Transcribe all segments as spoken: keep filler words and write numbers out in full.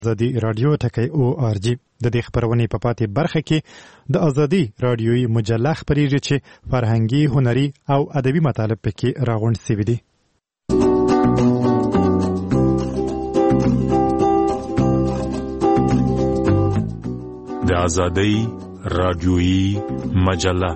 ازادي رادیو ټکی او آر جی د دې خبرونې په پاتې برخه کې د ازادي رادیوي مجله خبرېږي چې فرهنګي، هنري او ادبي مطالب پکې راغونډ شوي دي. د ازادي رادیوي مجله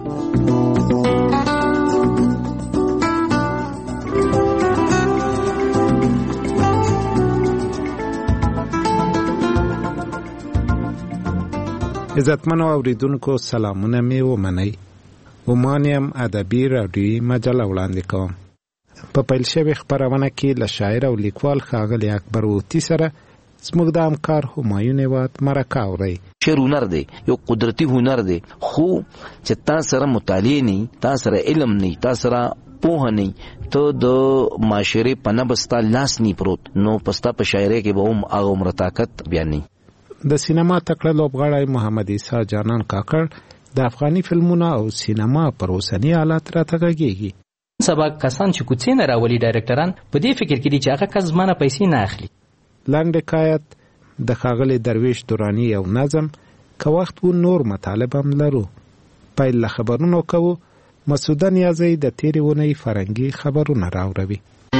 عزتمنو اوریدونکو سلامونه می ومنئ. ومانیم ادبي رادیوي مجله وړاندې کوم. په پیل شوې خبرونه کې له شاعر او لیکوال ښاغلي اکبر اوتي سره زموږ د همکار همایون هیواد مرکه اورئ. شعر هنر دی، یو قدرتي هنر دی، خو چې تا سره مطالعه نه، تا سره علم نه، تا سره پوهه نه، ته د معاشرې په نبستا لاس نه پروت، نو پستا په شاعرۍ کې به هم هغه عمر طاقت بیا نه. د سینما تکړه لوبغاړی محمد عیسی جانان کاکړ د افغاني فلمونو او سینما پر اوسني حالات راته غږیږي. سبا کسان چې کوڅې نه راولي ډایرکټران په دې فکر کې دي چې هغه کس زمانه پیسې نه اخلي. لنډ حکایت د ښاغلي درویش درانی یو نظم که وخت و نور مطالب هم لرو. پیل له خبرونو کوو. مسعوده نیازی د تېرې اونۍ فرهنګي خبرونه راوړوي.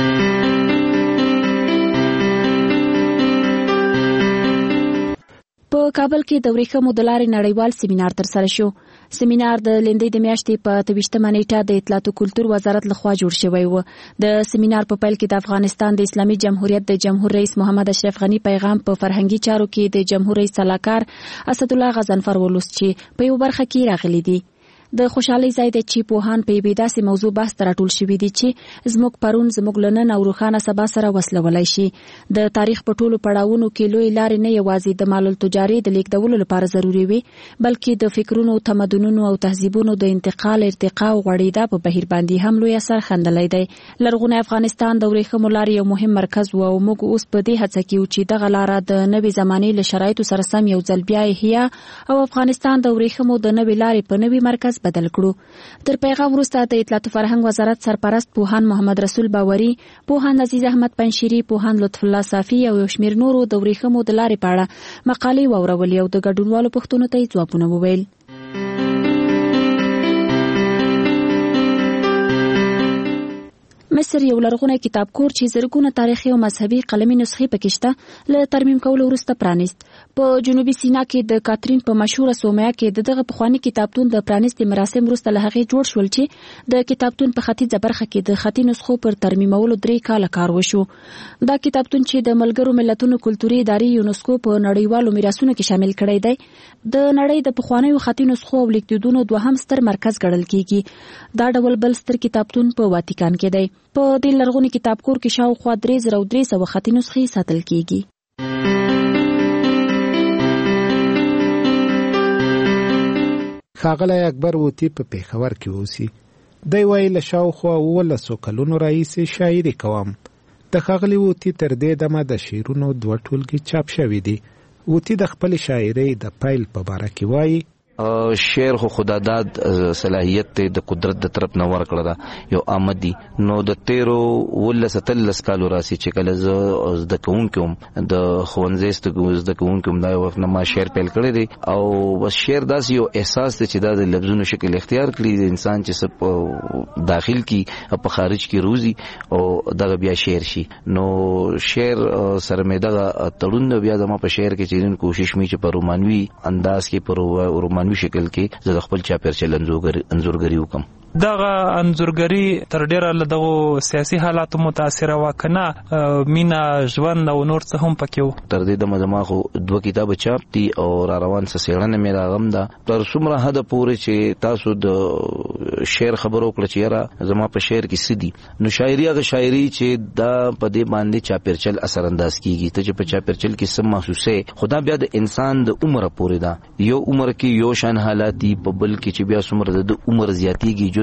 په کابل کې د ورېښمو د لارې نړیوال سیمینار ترسره شو. سیمینار د لندۍ د میاشتې په اته ویشتمه نیټه د اطلاعات او کلتور وزارت لخوا جوړ شوی و. د سیمینار په پیل کې د افغانستان د اسلامي جمهوریت د جمهور رئیس محمد اشرف غني پیغام په فرهنګي چارو کې د جمهور رئیس سلاکار اسدالله غضنفر ولوست چې په یو برخه کې راغلي دي. د خوشحالۍ ځای دی چې پوهان په یوې داسې موضوع بحث ته راټول شوي دي چې زموږ پرون زموږ له نن او روښانه سبا سره وصلولی شي. د تاریخ په ټولو پړاوونو کې لوی لارې نه یوازې د مال التجاري د لیږدولو لپاره ضروري وي، بلکې د فکرونو، تمدنونو او تهذیبونو د انتقال، ارتقا او غوړېدا په بهیر باندې هم لوی اثر ښندلی دی. لرغونی افغانستان د ورېښمو لارې یو مهم مرکز و او موږ اوس په دې هڅه کې یو چې دغه لاره د نوې زمانې له شرایطو سره سم یو ځل بیا احیا او افغانستان د ورېښمو د نوې لارې په نوې مرکز بدل کړو. تر پیغام وروسته د اطلاعات فرهنګ وزارت سرپرست پوهان محمد رسول باوري، پوهان عزیز احمد پنشيري، پوهان لطف الله صافي او یو شمېر نورو د ورېښمو د لارې په اړه مقالې واورولې او د ګډونوالو پوښتنو ته یې ځوابونه وویل. مصر یو لرغونی کتابکور چې زرګونه تاریخي او مذهبي قلمي نسخې پکې شته له ترمیم کولو وروسته پرانیست. په جنوبي سینا کې د کاترین په مشهوره سومیا کې د دغه پخواني کتابتون د پرانیستې مراسم وروسته له هغې جوړ شول چې د کتابتون په ختیځه برخه کې د خطي نسخو پر ترمیمولو درې کاله کار وشو. دا کتابتون چې د ملګرو ملتونو کلتوري ادارې یونسکو په نړیوالو میراثونو کې شامل کړی دی، د نړۍ د پخوانیو خطي نسخو او لیکدودونو دوهم ستر مرکز ګڼل کیږي. دا ډول بل ستر کتابتون په واتیکان کې دی. په دې لرغوني کتابکور کې شاوخوا درې زره او درې سوه خطي نسخې ساتل کیږي. ښاغلی اکبر اوتي په پېښور کې اوسي. دی وایي له شاوخوا اوولسو کلونو راهیسې شاعري کوم. د ښاغلي اوتي تر دې دمه د شعرونو دوه ټولګې چاپ شوي دي. اوتي د خپلې شاعرۍ د پیل په باره کې وایي شعر خو خداداد صلاحیت ته د قدرت د طرف نه ورکړه دا یو آمدي. نو د تیرو ولس تلس کالو راسي چې کله زه زده کوونکم د ښوونځي زده کوونکم دا وخت نه ما شعر پیل کړی دی او بس شعر داسې یو احساس دی چې دا د لفظونو شکل اختیار کړي د انسان چې سب داخل کی په خارج کی روزي او دغه بیا شعر شي. نو شعر سره مې دغه تړون بیا زما په شعر کې چې کوشش می چې په رومانوي انداز کې په رومانوي شکل کې زه د خپل چاپېریال انځورګري وکم. دغه انځورګري تر ډیره له دغه سیاسي حالاتو متاثره وکنه مینا ژوند او نور څه هم پکې وو. تر دې د مزما خو دوه کتاب چاپ دي او را روان څه څېړنه مې راغم ده تر څومره حد پورې چې تاسو د شعر خبرو کړ چې یاره زما په شعر کې سدي. نو شاعري هغه شاعري چې دا په دې باندې چاپېریال اثر انداز کیږي. ته چې په چاپېریال کې سم محسوسه خدا بیا د انسان د عمر پورې ده. یو عمر کې یو شان حالات دي په بل کې چې بیا څومره د عمر زیاتیږي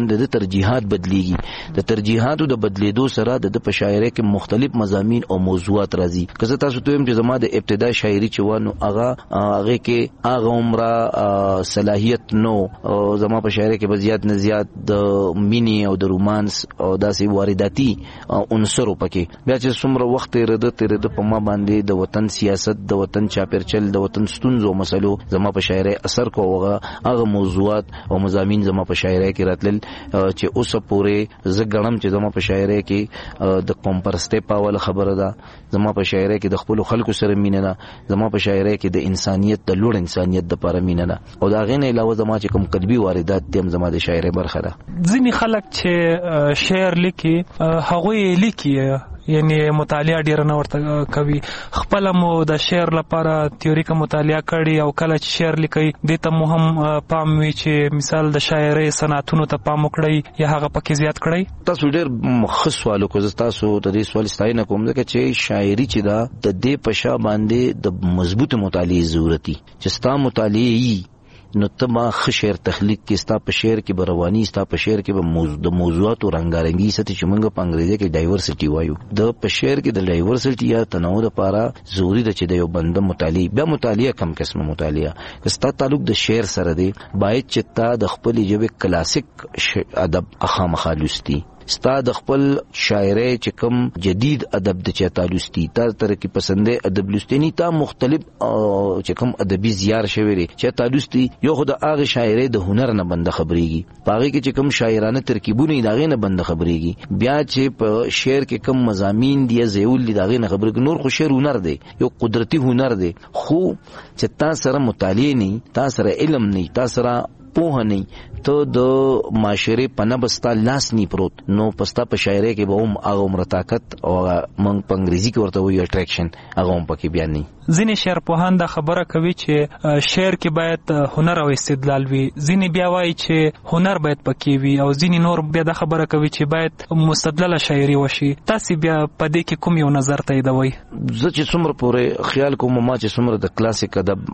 د ترجیحات بدلیږي د ترجیحاتو د بدلیدو سره د په شاعرۍ کې مختلف مضامین او موضوعات راځي. که زه تاسو ته وایم چې زما د ابتدا شاعري چې وانه هغه هغه کې هغه عمره صلاحیت نو زما په شاعرۍ کې بزیات نه زیات د مینی او د رومانس او داسې وارداتي عنصر پکې. بیا چې څومره وخت تیر د تیر د په ما باندې د وطن سیاست د وطن چاپیرچل د وطن ستونزو مسلو زما په شاعرۍ اثر کو هغه موضوعات او مضامین زما په شاعرۍ کې راتلل چې اوس پورې زه ګڼم چې زما په شاعرۍ کې د قوم پرستۍ پاول خبره ده، زما په شاعرۍ کې د خپل خلکو سره مینه ده، زما په شاعرۍ کې د انسانیت د لوړ انسانیت د لپاره مینه ده، او دا غینه علاوه زما چې کوم قلبي واردات دي زما د شاعرۍ برخه ده. ځینې خلک چې شعر لیکي هغه لیکي یعنی مطالعه ډیر نه ورته کوي، خپل مو د شعر لپاره تیوریکه مطالعه کړي او کله چې شعر لیکي د ته مهم پام وي چې مثال د شاعرۍ صنعتونو ته پام وکړي یا هغه پکې زیات کړي. تاسو ډیر مخصوص سوال کوئ، تاسو د دې سوال ستاینه کوم ځکه چې شاعري چې دا د دې په شا باندې د مضبوط مطالعه ضرورت دي چې ستا مطالعه نو تما خشیر تخلیق کې ستا په شعر کې بروانی ستا په شعر کې به موضوع د موضوعات او رنگارنګي ستې چې موږ په انګریزي کې ډایورسټي وایو، د په شعر کې د ډایورسټي یا تنوع لپاره ضروری ده چې د یو بنده مطالعه بیا مطالعه کم قسمه مطالعه که ستا تعلق د شعر سره دی باید چې تا د خپل ژبه کلاسیک ادب اخامخا لوستي، ستا د خپل شاعرۍ چې کوم جدید ادب د چاته لوستي تا تر کې پسندې ادب لوستي نه تا مختلف چې کوم ادبي زیار شوی لري چې تا لوستي یو خو د هغه شاعرۍ د هنر نه بند خبريږي، پاره کې چې کوم شاعرانه ترکیبونه داغه نه بند خبريږي، بیا چې په شعر کې کوم مضامین دی زیول داغه نه خبريږي. نور خو شعر هنر دی، یو قدرتي هنر دی، خو چې تا سره مطالعه نه، تا سره علم نه، تا سره پوه نه، ته د معاشره پنه بستا لاس نی پروت نو پستا په شاعرۍ کې به هم هغه عمر طاقت او من په انګریزي کې ورته وایي اټریکشن هغه هم پکې بیان نه. ځینې شعر پوهان دا خبره کوي چې شعر کې باید هنر او استدلال وي، ځینې بیا وایي چې هنر باید پکې وي، او ځینې نور بیا دا خبره کوي چې باید مستدلله شاعري وشي. تاسو بیا په دې کې کوم یو نظر تاییدوي؟ زه چې څومره پورې خیال کوم ما چې څومره د کلاسیک ادب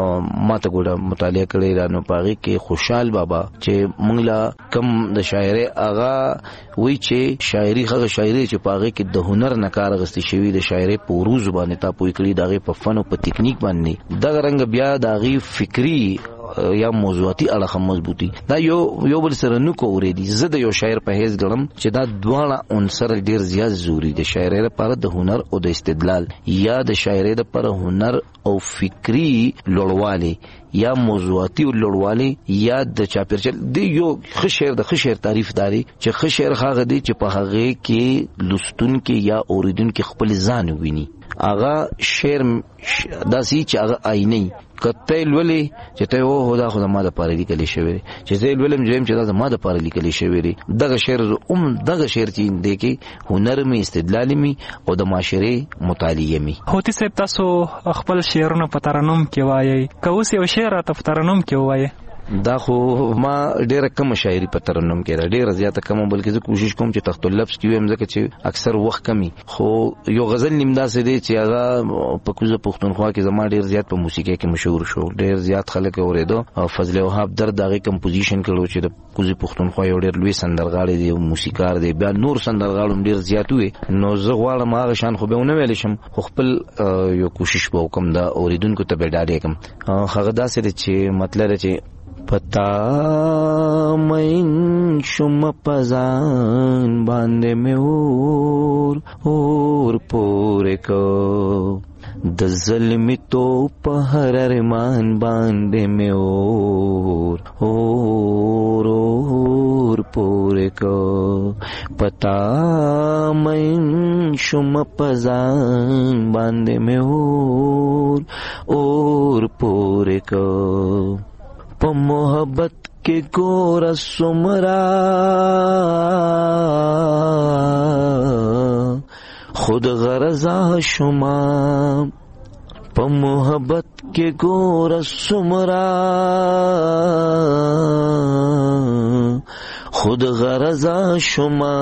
ما ته ګوره مطالعه کړی را نو پاغي کې خوشحال بابا چې موږ لا کم د شاعرۍ اغا وی چې شاعري هغه شاعري چې پاغه کې د هنر نه کار غستې شوی د شاعرۍ په روز باندې تا پوي کړی دغه په فن او په ټیکنیک باندې دغه رنګ بیا دغه فکری یا موضوعاتي اړه مضبوطی دا یو یو بل سره نو کوریدي. زه د یو شاعر په هیڅ ګړم چې دا دواړه عنصر ډیر زیات ضروری دي، شاعرۍ لپاره د هنر او د استدلال یا د شاعرۍ لپاره هنر او فکری لوړوالی یا موضوعاتي لوړوالی یا د چاپیرچل دی. یو ښه شعر د ښه شعر تعریف داري چې ښه شعر هغه دی چې په هغه کې لستون کې یا اوریدون کې خپل ځان ویني، هغه شعر داسي چې هغه آینه کته لولې چې ته و هدا خو ما د پاره لیکل شوی چې زه ولم جویم چې دا ما د پاره لیکل شوی دی. دغه شعر اوم دغه شعر چې دی کې هنر می استدلال می او د معاشره مطالعه می. هوتی صاحب تاسو خپل شعرونه په ترنم کې وایي، که اوس یو شعر ته په ترنم کې وایي؟ دا خو ما ډیره کم شاعري په ترنم کې را ډیره زیاته کم، بلکې زه کوشش کوم چې تخت اللفظ کې ویم ځکه چې اکثر وخت کمی، خو یو غزل نیم داسې دی چې هغه په کوزه پښتونخوا کې زما ډیر زیات په موسیقۍ کې مشهور شو، ډیر زیات خلک اوریدو او فضل وهاب درد دغه کمپوزیشن کړو چې د کوزه پښتونخوا یو ډیر لوی سندرغاړی دی او موسیقار دی، بیا نور سندرغاړو ډیر زیات وي. نو زه غواړم هغه شان خو به ونه ویل شم، خو خپل یو کوشش به وکم دا اوریدونکو ته به ډاډ کم. هغه داسې دی چې مطلب چې پتا مین شم پزان باندې مې اور اور پورې کو د ظلمي تو په هر ارمان باندې مې اور اور اور پورې کو پتا مین شم پزان باندې مې اور اور پورې کو په محبت کې ګور سمرا خود غرضا شما په محبت کې ګور سمرا خود غرضا شما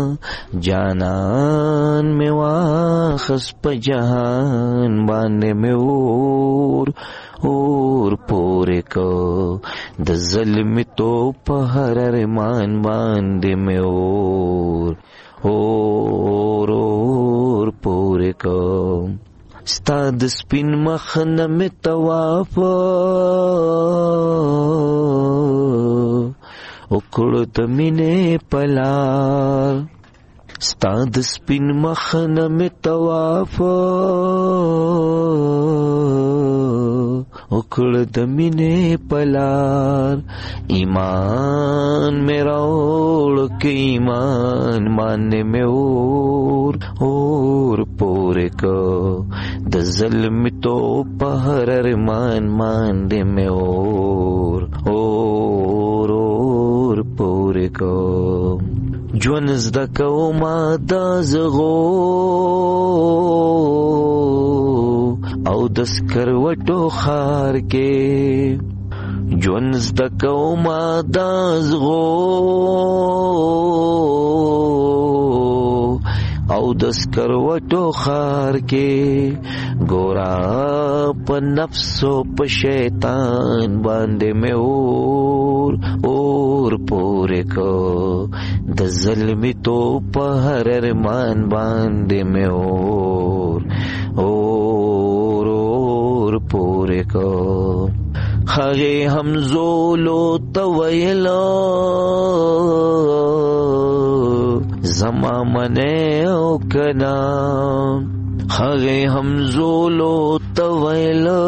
جانان میں واخس په جهان باندې میں اور اور پورې کو د ظلم تو په هر ارمان باندې مې اور اور اور پورې کو ستا د سپین مخ نه مې طواف وکړو د مینې په لار ستا د سپین مخ نه مې طواف وکړو د مینې په لار ایمان مې راوړ که ایمان باندې مې اور اور پورې کو د ظلم تو په هر ارمان باندې مې اور اور اور پورې کو ژوند زده کومه دا زغو او د سکروټو ښار کې ژوند زده کومه دا زغو او د سکروټو ښار کې ګورا په نفس او په شیطان باندې مې اور اور پورې کو د ظلمي تو په هر ارمان باندې مې اور اور اور پورې کو هغې همزولو ته ویلو زما منې او کنا هغې همزولو ته ویلو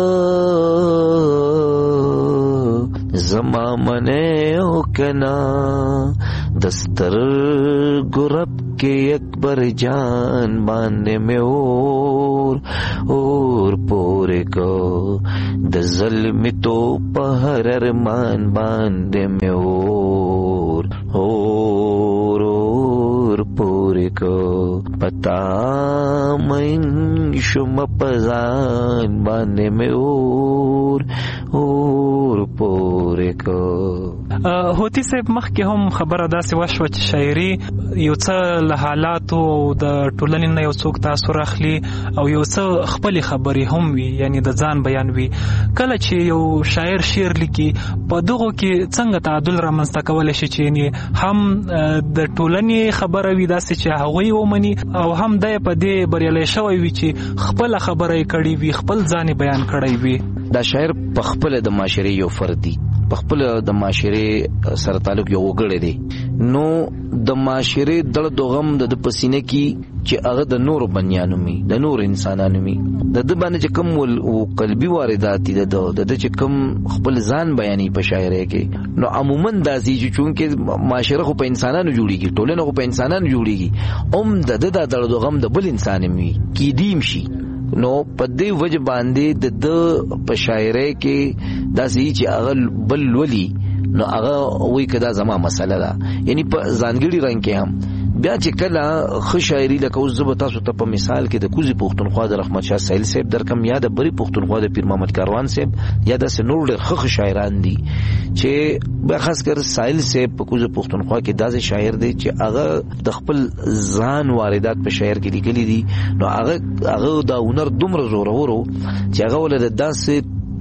زما منې او کنا دستر گرب کے اکبر جان باندې میں اور اور پورے کو د ظلم تو پہر ارمان باندې میں اور اور اور پورے کو پتا من شم پزان باندې میں اور اور پورے کو. هوتی صاحب مخکې هم خبره داسې وشوه چې شاعري یو څه له حالاتو او د ټولنې نه یو څوک تاثر اخلي او یو څه خپلې خبرې هم وي، یعنی د ځان بیان وي. کله چې یو شاعر شعر لیکي په دغو کې څنګه تعادل رامنځته کولی شي چې یعنی هم د ټولنې خبره وي داسې چې هغوی ومني او هم دی په دې بریالی شوی وي چې خپله خبره یې کړې وي، خپل ځان یې بیان کړی وي. دا شاعر په خپله د معاشرې یو فرد دی، په خپله د معاشرې سره تعلق یو وګړی دی، نو د معاشرې درد و غم د ده په سینه کې چې هغه د نورو بنیانو وي، د نورو انسانانو وي، د ده باندې چې کوم قلبي واردات دي، د ده چې کوم خپل ځان بیانوي په شاعرۍ کې، نو عموما داسې چې چونکې معاشره خو په انسانانو جوړېږي، ټولنه خو په انسانانو جوړېږي، هم د ده دا درد و غم د بل انسان وي کیدیم شي، نو په دې وجه باندې د ده په شاعرۍ کې داسې چې هغه بل لولي نو هغه وایي که دا زما مسله ده، یعنی په ځانګړي رنګ کې هم بیا چې کله ښه شاعري لکه اوس زه به تاسو ته په مثال کې د کوزي پښتونخوا د رحمت شاه سایل صاحب درکم، یا د بری پښتونخوا د پیر محمد کاروان صاحب، یا داسې نور ډېر ښه شاعران دي چې بیا خاص کر سایل صاحب په کوزي پښتونخوا کې داسې شاعر دی چې هغه د خپل ځان واردات په شاعر کې لیکلي دي، نو هغه هغه دا هنر دومره زورور و چې هغه ولې د داسې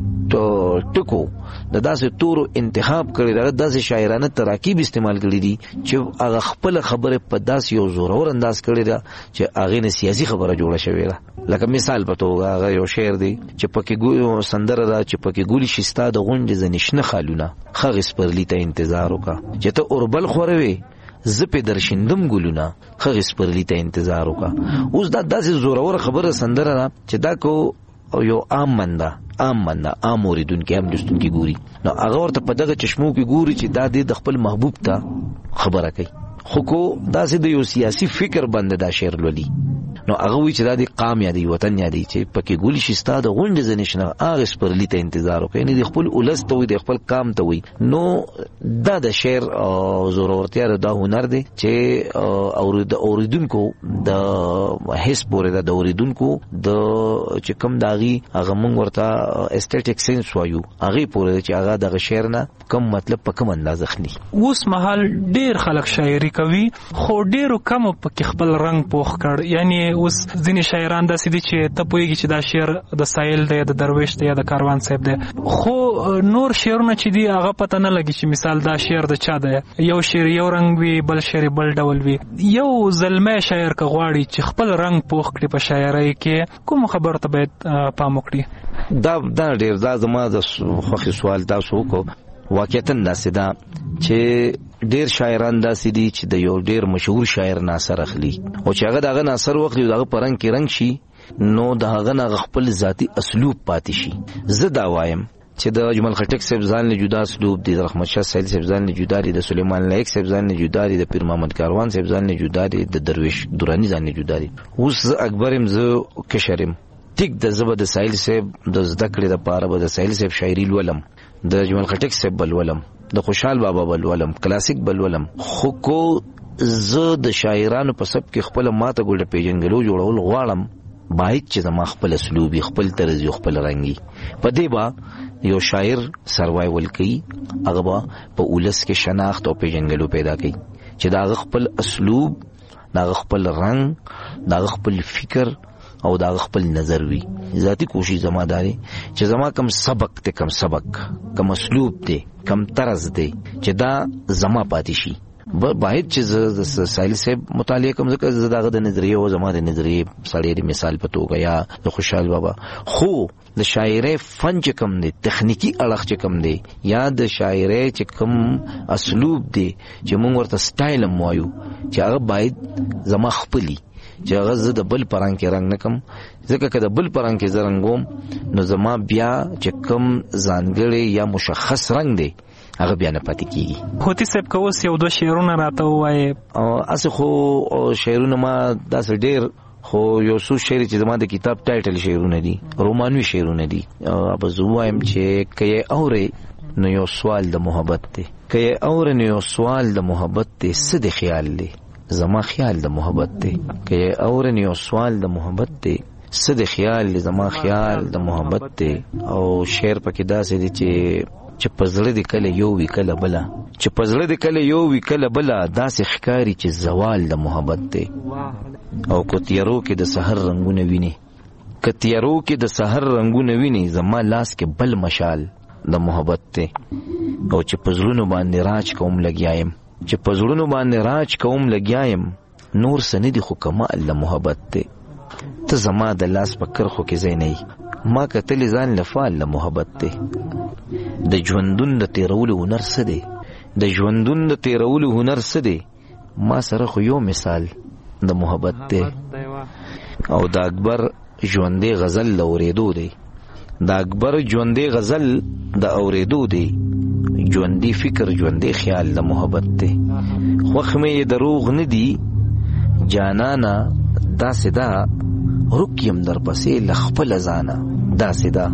ټکو د داسې تورو انتخاب کړی، دغه داسې شاعرانه تراکیب استعمال کړي دي چې هغه خپل خبره په داسې یو زورور انداز کړی ده چې هغې نه سیاسي خبره جوړه شوې ده. لکه مثال په توګه هغه یو شعر دی چې پکې سندره ده چې پکې ګولي شي ستا د غونډې ځنې شنه خالونه، ښه سپرلي ته انتظار وکړه چې ته اوربل خوروې زه پې درشندم ګلونه، ښه سپرلي ته انتظار وکړه. اوس دا داسې زورور خبره سندره ده چې دا کو او یو عام منده عام منده عام اوریدونکي عام لوستونکي ګوري، نو هغه ورته په دغه چشمو کې ګوري چې دا د خپل محبوب ته خبره کوي، خو کو داسې د یو سیاسي فکر باندې دا شعر لولي، نو هغه وایي چې دا د قام یادي وطن یادي چې پکې ګولي شي ستا د غونډې ځنې شنه هغه سپرلي ته انتظار وکړي، یعنې د خپل ولس ته وایي، د خپل قام ته وایي. نو دا د شعر زورورتیا دا هنر دی چې د اوریدونکو د حس پورې ده، د اوریدونکو د چې کوم د هغې هغه موږ ورته اسټیټیک سینس وایو هغې پورې ده چې هغه دغه شعر نه کم مطلب په کم انداز اخلي. اوس مهال ډېر خلک شاعري کوي خو ډېرو کمو پکې خپل رنګ پوخ کړ، یعنی اوس ځینې شاعران داسې دي چې ته پوهېږي چې دا شعر د سایل دی د درویش دی یا د کاروان صاحب دی خو نور شعرونه چې دي هغه پته نه لګي چې مثال دا شعر د چا دی یو شعر یو رنګ وي بل شعر بل ډول وي یو زلمی شاعر که غواړي چې خپل رنګ پوخ کړي په شاعرۍ کې کوم خبرو ته باید پام وکړي دا دا ډېر دا زما د خوښې سوال تاسو وکړو واقعیتا داسې ده چې ډېر شاعران داسې دي چې د یو ډېر مشهور شاعر ناصر اخلي او چې هغه دغه ناصر واخلي او دغه په رنګ کې رنګ شي نو د هغه نه خپل ذاتي اسلوب پاتې شي زه دا وایم چې د اجمل خټک صاحب ځان له جدا اسلوب دی د رحمت شاه سایل صاحب ځان له جدا دی د سلیمان لایق صاحب ځان له جدا دی د پیر محمد کاروان صاحب ځان له جدا دی د درویش درانی ځان له جدا دی اوس اکبرم زه کشرم ټیک د زبر د سایل صاحب د زده کړې د پاره به د سایل صاحب شاعري ولم د اجمل خټک صاحب بل ولم د خوشحال بابا بل ولم کلاسیک بل ولم خو کو زه د شاعرانو په سب کې خپل ماته ګوډه پیژنګلو جوړول غواړم باید چې زما خپل اسلوب خپل طرز خپل رنګي په دې با یو شاعر سروایول کوي هغه با په ولس کې شناخت او پیژنګلو پیدا کوي چې دا خپل اسلوب دا خپل رنګ دا خپل فکر او دا خپل نظر وي ذاتی کوشش زما داري چې زما کم سبق ته کم سبق کم اسلوب ته کم طرز دی چې دا زما پاتې شي باید چې د سایل صاحب مطالعه کوم ځکه زه دغه د نظریه او زما د نظریه سړی مثال په توګه یا د خوشحال بابا خو د شاعرۍ فن چې کم دی تخنیکی اړخ چې کم دی یا د شاعرۍ چې کم اسلوب دی چې موږ ورته سټایل هم وایو چې هغه باید زما خپلی چې هغه زه د بل پرنګ کې رنګ نه کم ځکه که د بل پرنګ کې زه رنګوم نو زما بیا چې کم ځانګړی یا مشخص رنګ دی هغه بیا نه پاتې کیږي هوتی صاحب که اوس یو دوه شعرونه راته ووایې اسې خو شعرونه ما داسې ډېر خو یو څو شعر چې زما د کتاب ټایټل شعرونه دي رومانوي شعرونه دي به زه ووایم چې که یې اورې نو یو سوال د محبت دی که یې اورې نو یو سوال د محبت دی څه د خیال دی زما خیال د محبت دی که یې اورې نو یو سوال د محبت دی څه د خیال دی زما خیال د محبت دی او شعر پکې داسې دی چې چې پزړه دی کله یو وی کله بلا چې پزړه دی کله یو وی کله بلا داسې ښکاری چې زوال د محبت دی او کو تیارو کې د سحر رنگونه ویني که تیارو کې د سحر رنگونه ویني زما لاس کې بل مشال د محبت دی او چې پزړونو باندې راج کوم لګیایم چې پزړونو باندې راج کوم لګیایم نور سن دی خو کمال د محبت دی ته زما د لاس په کرخو کې ځای نه ما کتل ځان لفال د محبت دی د ژوندون د تیرولو هنر څه دی د ژوندون د تیرولو هنر څه دی ما سره خو یو مثال د محبت دی او د اکبر ژوندې غزل د اورېدو دی د اکبر ژوندې غزل د اورېدو دی ژوندې فکر ژوندې خیال د محبت دی خوښ مې دروغ نه دی جانانا داسې دا رکیم در پسې لخپل ځانه داسې دا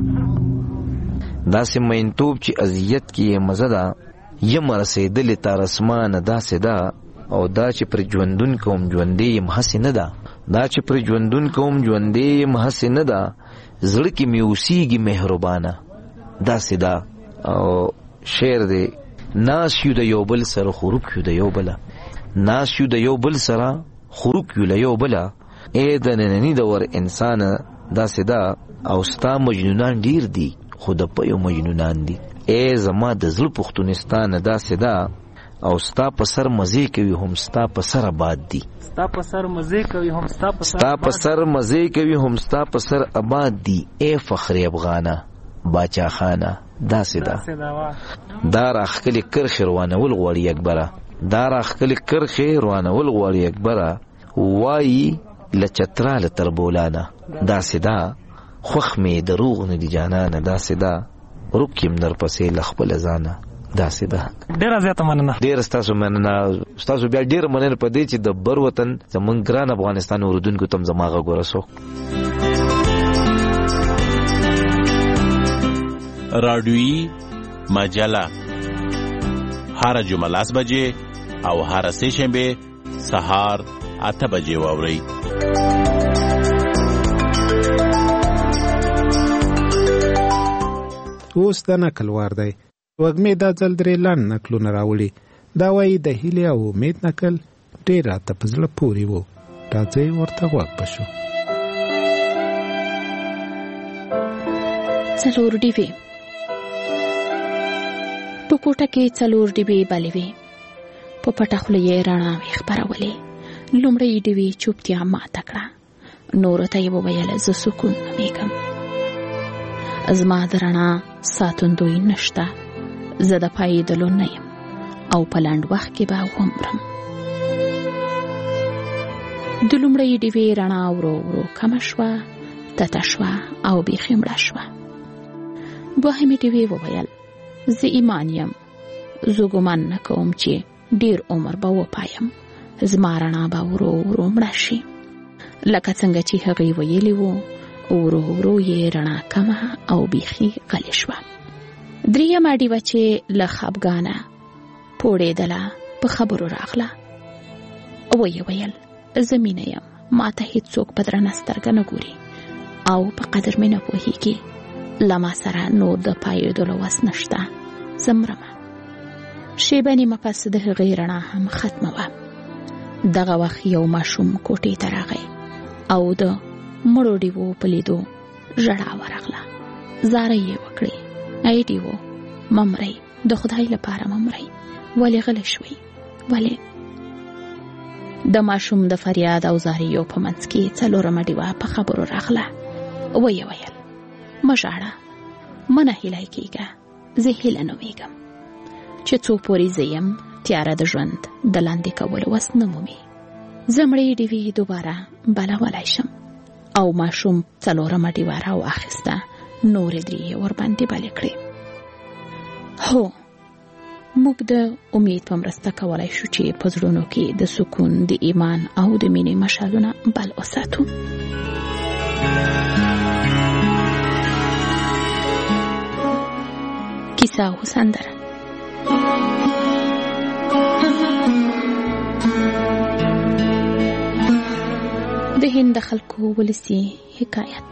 داسې مینتوب چې اذیت کې مزه ده یم رسېدلې تر اسمانه داسې دا او دا چې پر ژوندون کوم ژوندې یم هسې نه ده دا چې پر ژوندون کوم ژوندې یم هسې نه ده زړه کې مې اوسېږي مهربانه داسې دا او شعر دی ناس یو د یو بل سره خروک یو د یو بله ناس یو د یو بل سره خروک یو له یو بله ای د ننني دور انسانه داسې دا او ستا مجنونان ډیر دي خو د پیو مجنونان دي ای زما د زړه پښتونستانه داسې دا او ستا په سر مزې کوي هم ستا په سر آباد دي ستا په سر مزې کوي هم ستا په سر ستا په سر مزې کوي هم ستا په سر آباد دي ای فخر افغانه باچا خانه داسې دا دا راخکلي کرښې روانول غواړي اکبره دا راخکلي کرښې روانول غواړي اکبره وایي لچتراله تر بولانه داسې دا خوښ مې دروغ نه دي جانانه داسې دا رکیم در پسې لخپل ځانه داسې دا ډیره زیاته مننه ډیره ستاسو مننه ستاسو بیا ډیره مننه په دې چې د بر وطن زمونږ ګران افغانستان اوردونکو تم زما غږ ورسو رادیویی مجله هر جمعه لاس بجې او هر سه شنبه سهار اته بجې واورئ اوس د نقل وار دی وږمې دا ځل درې لاند نقلونه راوړي دا وایي د هیلې او امید نقل ډېر راته په زړه پورې و راځي ورته غوږ بشو. څلور ډیوې په کوټه کې څلور ډیوې بلې وې. په پټه خوله یې رڼا خپرولې. لومړی ډیوې چوپتیا ماته کړه. نورو ته یې وویل زه سکون نومیږم. زما د رڼا ساتندوی نشته. زه د پایېدلو نه یم او په لنډ وخت کې به ومرم. د لومړۍ ډیوې رڼا ورو ورو کمه شوه، تته شوه او بیخي مړه شوه. دوهمې ډیوې وویل زه ایمان یم. زه ګمان نه کوم چې ډیر عمر به وپایم. زما رڼا به ورو ورو مړه شي. لکه څنګه چې هغې ویلي وو، ورو ورو یې رڼا کمه او بیخي غلې شوه. درېیمه ډیوه چې له خفګانه پوړېدله په خبرو راغله. ویې ویل زه مینه یم. ما ته هیڅوک په درنه سترګه نه ګوري او په قدر مې نه پوهېږي. له ما سره نور د پایېدلو وس نشته. زه مرمه. شیبه نیمه پس د هغې رڼا هم ختمه وه. دغه وخت یو ماشوم کوټې ته راغی او د مړو ډیوو په لیدو ژړا ورغله. زارۍ یې وکړې ای ډیوو مه مرئ، د خدای لپاره مه مرئ. ولې غلی شوئ؟ ولې؟ د ماشوم د فریاد او زاریو په منځ کې څلورمه ډیوه په خبرو راغله. ویې ویل مه ژاړه، مه نهیلی کېږه. زه هیله نومیږم چې څو پورې زه یم تیاره د ژوند د لاندې کولو وس نه مومي. زه مړې ډیوې دوباره بلولی شم. او ماشوم څلورمه ډیوه راواخیسته. نورې درې یې ورباندې بلې کړې. هو، موږ د امید په مرسته کولی شو چې په زړونو کې د سکون، د ایمان او د مینې مشعلونه بل وساتو. کیسه او سندره. د هند د خلکو ولسي حکایت.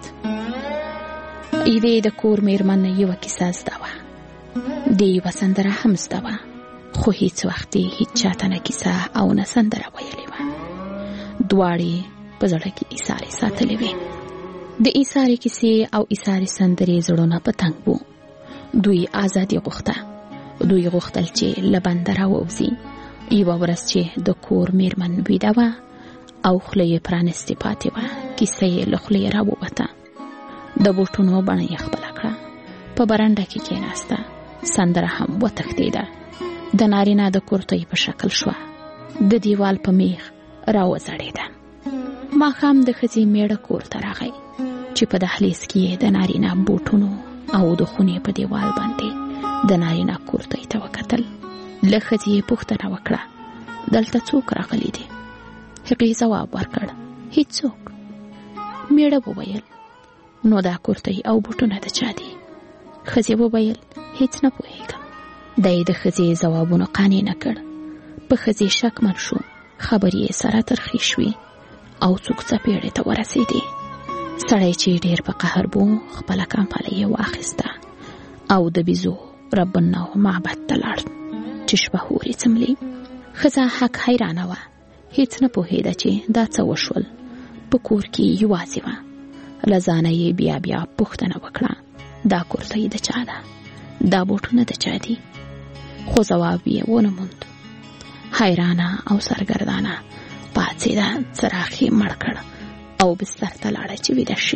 یوې د کور میرمن یوه کیسه زده وه. د یوه سندره هم زده وه، خو هیڅ وخت یې هیڅ چاته نه کیسه او نه سندره ویلې وه. دواړې په زړه کې ایسارې ساتلې وې. د ایسارې کیسې او ایسارې سندرې زړونه په تنګ وو. دوی ازادي غوښته. دوی غوښتل چې له بنده راووځي. یوه ورځ چې د کور میرمن ویده وه او خوله یې پرانستې پاتې وه، کیسه یې له خولې راووته. د بوټونو بڼه یې خپله کړه. په برنډه کې کېناسته. سندره هم وتښتېده. د نارینه د کورتۍ په شکل شوه. د دیوال په میخ راوځړېده. ماښام د ښځې میړه کور ته راغی چې په دهلیز کې یې د نارینه بوټونو او د خونې په دیوال باندې د نارینه کورتۍ ته وکتل. له ښځې یې پوښتنه وکړه دلته څوک راغلی دی؟ هغې ځواب ورکړ هیڅوک. میړه وویل نو دا کورتۍ او بوټونه د چا دي؟ ښځې وویل هیڅ نه پوهېږم. دی د ښځې ځوابونو قانع نه کړ. په ښځې شکمن شو. خبرې یې سره ترخې شوې او څوک څپېړې ته ورسېدې. سړی چې ډېر په قهر بو خپله کمپله یې واخیسته او د بیزو رب النو معبد ته لاړ چې شپه هورې څملي. ښځه حق حیرانه وه. هیڅ نه پوهېده چې دا څه وشول. په کور کې یوازې وه. له ځانه یې بیا بیا پوښتنه وکړه دا کورتۍ د چا ده؟ دا بوټونه د چا دي؟ خو ځواب یې ونه موند. حیرانه او سرګردانه پاڅېده، څراغ یې مړ کړ او بستر ته لاړه چې ویده شي.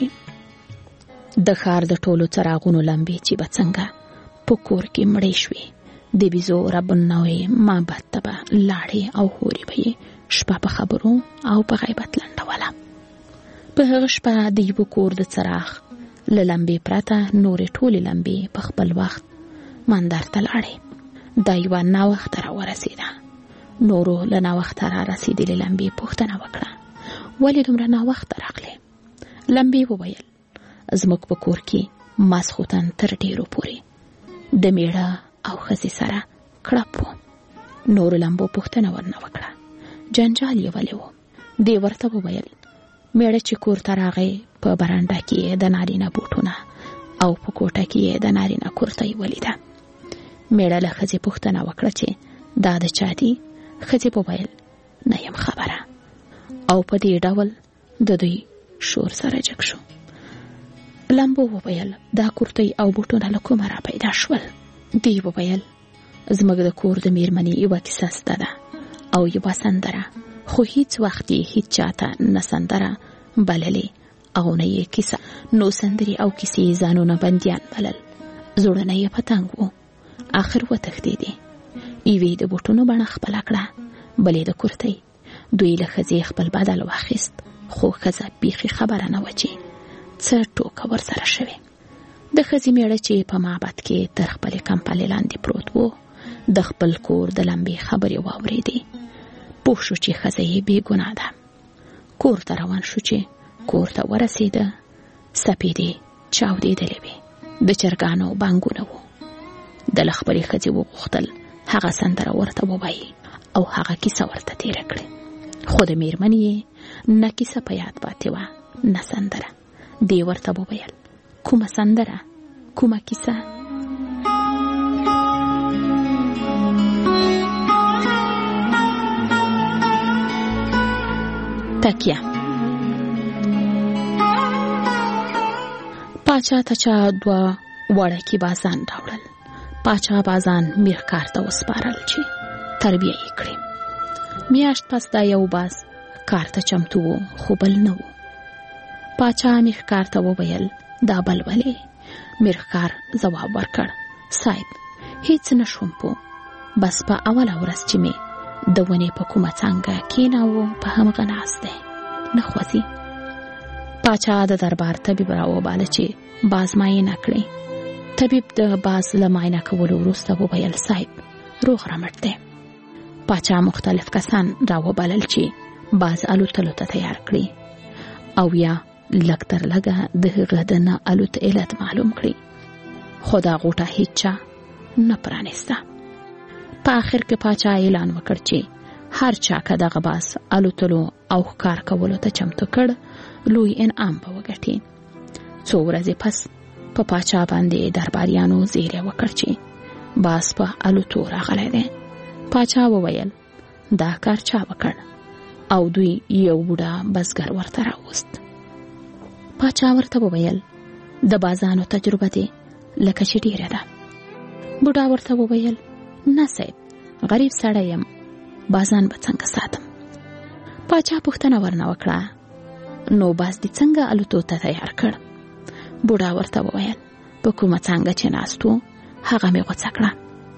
د ښار د ټولو څراغونو لمبې چې به څنګه په کور کې مړې شوې. د بیزو رب النوې معبد ته به لاړې او هورې به یې شپه په خبرو او په غیبت لنډوله. په هغه شپه د یوه کور د څراغ له لمبې پرته نورې ټولې لمبې په خپل وخت مندر ته لاړې. دا یوه ناوخته راورسېده. نورو له ناوخته را رسېدلې لمبې پوښتنه وکړه ولې دومره ناوخته راغلې؟ لمبې وویل زموږ په کور کې ماسخوتن تر ډېرو پورې د میړه او ښځې سره کړپ و. نورو لمبو پوښتنه ورنه وکړه جنجال یې ولې و؟ دې ورته وویل میړه چې کور ته راغی په برنډه کې د نارینه بوټونه او په کوټه کې د نارینه کورتۍ ولیده. میړه له ښځې پوښتنه وکړه چې دا د چا دي؟ ښځې وویل نه یم خبره. او په دې ډول د دوی شور سره جګ شو. لمبو وویل دا کورتۍ او بوټونه له کومه را پیدا شول؟ دی وویل زموږ د کور د میرمنې یوه کیسه سته ده او یوه سندره، خو هیڅ وخت یې هیڅ چاته نه سندره بللې او نه یې کیسه. نو سندرې او کیسې ځانونه بندیان بلل، زړونه یې پتنګ وو. آخر وتښتېدې. یوې د بوټونو بڼه خپله کړه، بلې د کورتۍ. دوی له ښځې خپل بدل واخیست، خو ښځه بیخي خبره نه وه چې څه ټوکه ورسره شوې. د ښځې میړه چې په معبد کې تر خپلې کمپلې لاندې پروت و د خپل کور د لمبې خبرې واورېدې. پوه شو چې ښځه یې بې ګناه ده. کور ته روان شو. چې کور ته ورسېده سپېدې چاودېدلې وې، د چرګانو بانګونه وو. د له خپلې ښځې وغوښتل هغه سندره ورته ووایي او هغه کیسه ورته تېره کړي، خو د میرمنې یې نه کیسه په یاد پاتې وه نه سندره. دی ورته وویل کومه سندره، کومه کیسه؟ تکیه. پاچا ته چا دوه وړکي بازان راوړل. پاچا بازان میرکار ته وسپارل چې تربیه یې کړي. میاشت پس دا یو باز کار ته چمتو و، خو بل نه و. پاچا میرکار ته وویل دا بل ولې؟ میرکار ځواب ورکړ صاحب هیڅ نشوم پوه، بس په اوله ورځ چې مې د ونې په کومه څانګه کېناوه په همغه ناست دی، نه خوځي. پاچا د دربار طبیب راوباله چې باز معاینه کړي. طبیب د باز له معاینه کولو وروسته وویل صاحب روغ رمټ دی. پاچا مختلف کسان راوبالل چې باز الوتلو ته تیار کړي او یا لږ تر لږه د هغه د نه الوت علت معلوم کړي، خو دا غوټه هیچا نه پرانیسته. په آخر کې پاچا اعلان وکړ چې هر چا که دغه باز الوتلو او ښکار کولو ته چمتو کړ لوی انعام به وګټي. څو ورځې پس په پاچا باندې درباریانو زیری وکړ چې باز په الوتو راغلی دی. پاچا وویل دا کار چا وکړ؟ او دوی یو بوډا بزګر ورته راوست. پاچا ورته وویل د بازانو تجربه دی لکه چې ډیره ده. بوډا ورته وویل نه صاحب غریب سړی یم، بازان به څنګه ساتم؟ پاچا پوښتنه ورنه وکړه نو باز دې څنګه الوتو ته تیار کړ؟ بوډا ورته وویل په کومه څانګه چې ناست و هغه مې غوڅه کړه.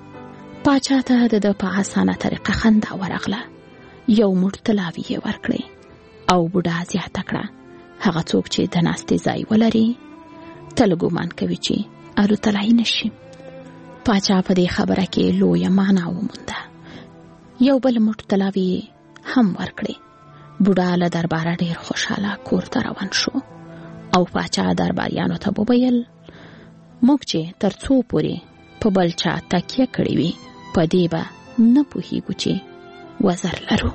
پاچا ته د ده په اسانه طریقه خندا ورغله. یو موټ طلاوي یې ورکړې او بوډا زیاته کړه هغه څوک چې د ناستې ځای ولري تل ګمان کوي چې الوتلای نشي. پاچا په دې خبره کې لویه معنا ومونده. یو بل موټ طلاوي هم ورکړې. بوډا له درباره ډېر خوشحاله کور ته روان شو او پاچا درباریانو ته وویل موږ چې تر څو پورې په بل چا تکیه کړې وي په دې به نه پوهیږو چې وزر لرو.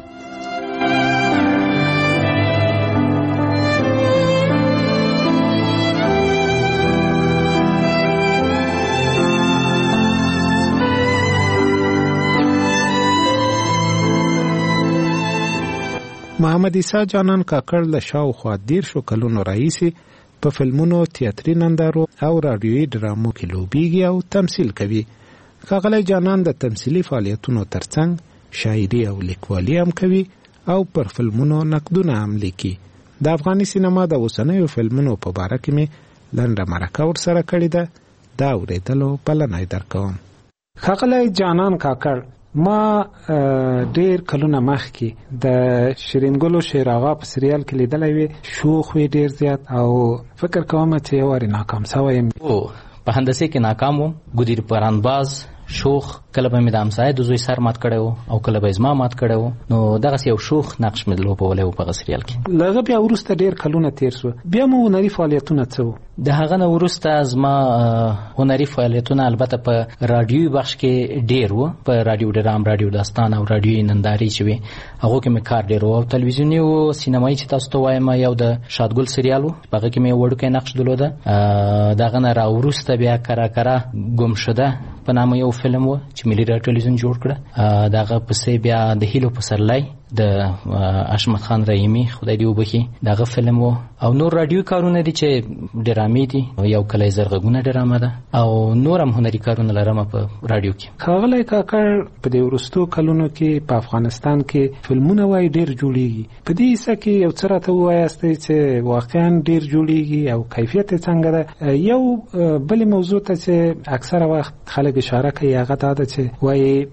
محمد عیسی جانان کاکړ له شاوخوا دیرشو کلونو راهیسې په فلمونو، تیاتري نندارو او رادیویي ډرامو کې لوبیږي او تمثیل کوي. ښاغلی جانان د تمثیلي فعالیتونو ترڅنګ شاعري او لیکوالي هم کوي او پر فلمونو نقدونه هم لیکي. د افغاني سینما د اوسنیو فلمونو په باره کې مې لنډه مرکه ورسره کړې ده، دا اورېدلو بلنه یې درکوم. ښاغلی جانان کاکړ، ما ډیر کلونه مخکې د شیرین ګل او شیر آغا په سریال کې لیدلی وي. شوخ وی ډیر زیات او فکر کوم چې یو وارې ناکام سوی یم. او په هندسه کې ناکام وم. ګدیر پرانباز شوخ کله به مې د همسایه د زوی سر مات کړی و او کله به زما مات کړی و. نو دغسې یو شوخ نقش مې لوبولی و په هغه سریال کې. له هغه بیا وروسته ډېر کلونه تېر شوه، بیا مو هنري فعالیتونه څه وو؟ د هغه نه وروسته زما هنري فعالیتونه البته په راډیوي بخش کې ډېر وو، په راډیو ډرام، راډیو داستان او راډیوي نندارې چې وې هغو کې مې کار ډېر و. او تلویزیوني او سینمایي چې تاسو ته وایم یو د شادګل سریال و، په هغه کې مې وړوکی نقش درلوده. د هغه نه راوروسته بیا کرا کرا ګم شده په نامه یو فلم و چې ملي راډیو ټلویزیون جوړ کړه. د هغه پسې بیا د هیلو پسرلی د اشمت خان رحیمی خدای دې وبخي دغه فلم وو او نور رادیو کارونه دي چې ډرامې دي یو کله زرغونه ډرامه ده او نور هم هنري کارونه لرم په رادیو کې. خاغلی کاکړ په دې ورستو کلونو کې په افغانستان کې فلمونه وای ډیر جوړیږي، په دې څه کې یو څه راته وایاست چې واقعا ډیر جوړیږي او کیفیت څنګه ده؟ یو بل موضوع ته چې اکثره وخت خلک اشاره کوي هغه دا ده چې وای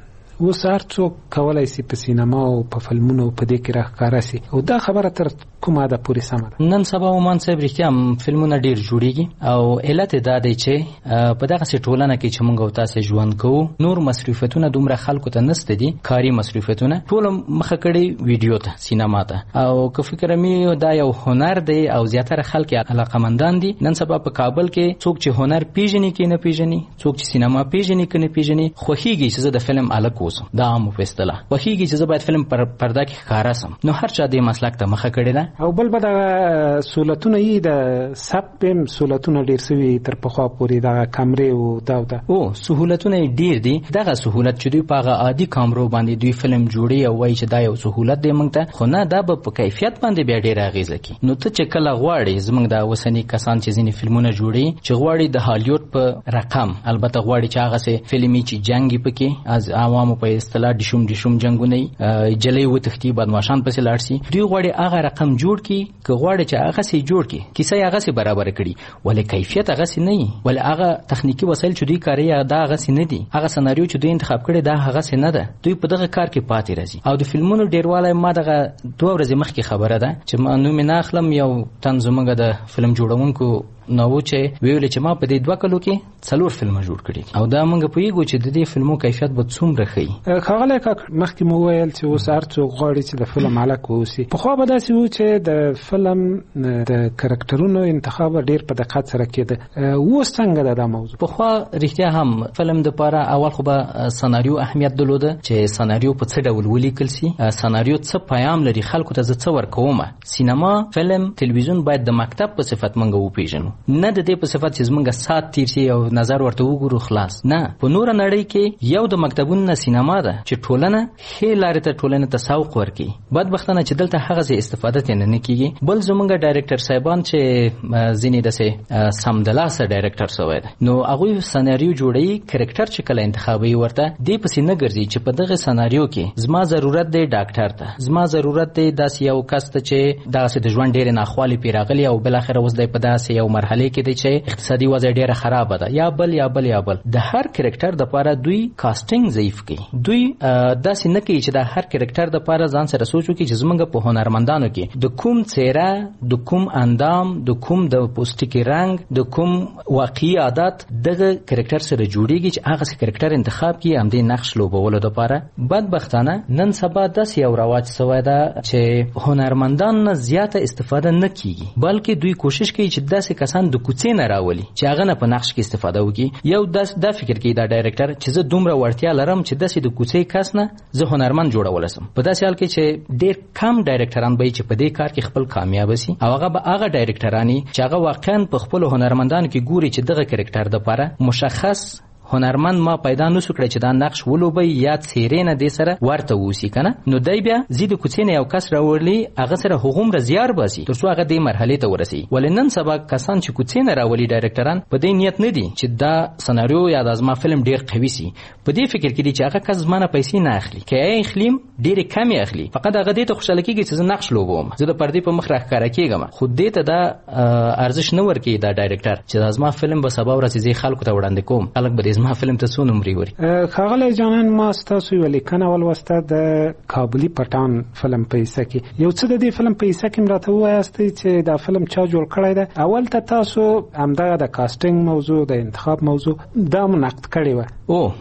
اوس هر څوک کولی شي په سینما او په فلمونو په دې کې راښکاره شي او دا خبره تر کومه ده پورې سمه ده؟ نن سبا عمان صاحب رښتیا هم فلمونه ډیر جوړیږي او علت دا دی چې په دغه ټولنه کې چې موږ او تاسو ژوند کوو نور مصرفیتونه دومره خلکو ته نشته دي، کاري مصرفیتونه ټول مخه کړي ویډیو ته، سینما ته. او که فکر مې دا یو هنر دی او زیاتره خلک علاقمندان دي. نن سبا په کابل کې څوک چې هنر پیژني کې نه پیژني، څوک چې سینما پیژني کې نه پیژني، خوښیږي چې د فلم الګ اوسم، دا هم په اصطلاح خوښیږي چې باید فلم پر پرده کې ښکارا سم. نو هر چا دې مسلک ته مخه کړي ده. او بل به د سہولتونه یې د سپم سہولتونه ډیر سوي تر پخوا پورې د کیمرې او دا دا او سہولتونه ډیر دي. دغه سہولت چې دوی په عادي کیمرو باندې دوی فلم جوړي او وایي چې دا یو سہولت دی موږ ته، خو نه دا په کیفیت باندې بیا ډیر اغیزه کوي. نو ته چې کله غواړي زموږ د اوسنی کسان چې ځینې فلمونه جوړي چې غواړي د هالیوډ په رقم، البته غواړي چې هغه سه فلمي چې جنگي پکې از عوامو په اصطلاح دشوم دشوم جنگونه جلې و تختی بدمعشان پسې لاړ شي، دوی غواړي هغه رقم جوړ کی که غواړي چې هغه سي جوړ کی کیسه هغه سي برابر کړي، ولې کیفیت هغه سي نه، ولې هغه تخنیکی وسایل چې دوی کاروي دا هغه سي نه دي، هغه سناریو چې دوی انتخاب کړي دا هغه سي نه ده. دوی په دغه کار کې پاتې راځي. او د فلمونو ډیرواله ما دغه دوه ورځې مخکې خبره ده چې ما نوم نه اخلم، یو تنظیمګه د فلم جوړونکو نو چې ویل چې ما په دې دوه کلو کې څلور فلمونه جوړ کړي او دا موږ په یوه چې د دې فلمو کیفیت به څومره ښه. خاغلی کاکړ مخکې مو ویل چې اوس هر څوک غواړي چې د فلم الګ واوسي. پخوا به داسې و چې د فلم د کرکټرونو انتخاب ډیر په دقت سره کېده، اوس څنګه ده دا موضوع؟ پخوا رښتیا هم فلم د پاره اول خو به سناریو اهمیت درلوده چې سناریو په څه ډول ولیکل سي، سناریو څه پیغام لري، خلکو ته څه ورکوم. سینما، فلم، تلویزیون باید د مکتب په صفت منګه وپیژنو، نه د دې په صفت چې زمونږ سات تیر شي او نظر ورته وګورو خلاص. نه، په نور نړۍ کې یو د مکتبونو سینما ده چې ټولنه خې لارې ته ټولنه ته سوق ورکي. بدبختانه چې دلته هغه څه استفاده تنه نه کیږي. بل زمونږ ډایرکټر صاحبان چې ځینې دسه سمدلاسه ډایرکټر سوی ده، نو هغه سناریو جوړي، کریکټر چې کله انتخابي ورته دې پسې نه ګرځي چې په دغه سناریو کې زما ضرورت دی ډاکټر ته، زما ضرورت دی داسې یو کس ته چې داسې د ژوند ډېر ناخوالي پیراغلي او بل اخر اوس دی په داسې یو مرحله کې دی چې اقتصادي وضع ډیره خراب ده، یا بل یا بل یا بل د هر کریکټر د لپاره دوی کاستینګ ضعیف کوي. دوی داسې نه کوي چې د هر کریکټر د لپاره ځان سره سوچو کې چې زمونږ په هنرمندانو کې د کوم څیره، د کوم اندام، د کوم د پوستکي رنگ، د کوم واقعي عادت دغه کریکټر سره جوړیږي چې هغه کریکټر انتخاب کړي هم د نقش لوبولو لپاره. بدبختانه نن سبا داسې یو رواج شوی ده چې هنرمندان نه زیاته استفاده نه کیږي، بلکې دوی کوشش کوي چې داسې کسان د کوڅې نه راولي چې هغه نه په نقش کې استفاده وکړي. یو داس دا فکر کوي دا ډایرکټر چې زه دومره وړتیا لرم چې داسې د کوڅې کس نه زه هنرمند جوړول سم. په داسې حال کې چې ډېر کم ډایرکټران به چې په دې کار کې خپل کامیاب شي او هغه به هغه ډایرکټرانی چې هغه واقعا په خپل هنرمندانو کې ګوري چې دغه کریکټر د لپاره مشخص هنرمند ما پیدا نسو کړی چې دا نقش ولوبي یا څیرې نه دې سره ورته ووسی کنه، نو دای بیا زید کوڅې نه یو کس راوړلی هغه سره هغوم رزيار باسي تر څو هغه دې مرحله ته ورسي. ولنن سبا کسان چې کوڅې نه راولي ډایرکټران په دې نیت نه دي چې دا سناریو یا د ازما فلم ډیر قوي سي، په دې فکر کې دي چې هغه کس زمانه پیسې نه اخلي، کې اخلیم ډیر کم اخلي، فقط هغه دې ته خوشاله کیږي چې زه نقش لوبوم، زه د پردې په مخ راښکاره کیږم، خو دې ته دا ارزش نه ورکي دا ډایرکټر چې د ازما فلم به سبا ورځي خلکو ته وړاندې کوم، خلک به د ازما فلم ته سونو خاغلی جانان ما ستاسو یو لیکنه ولوسته د کابلی پټان فلم په حصہ کې یو څه د دې فلم په حصہ کې مراته وایاست چې دا فلم چا جوړ کړی دی. اول ته تاسو همدغه د کاستینګ موضوع، د انتخاب موضوع دا نقد کړی و. او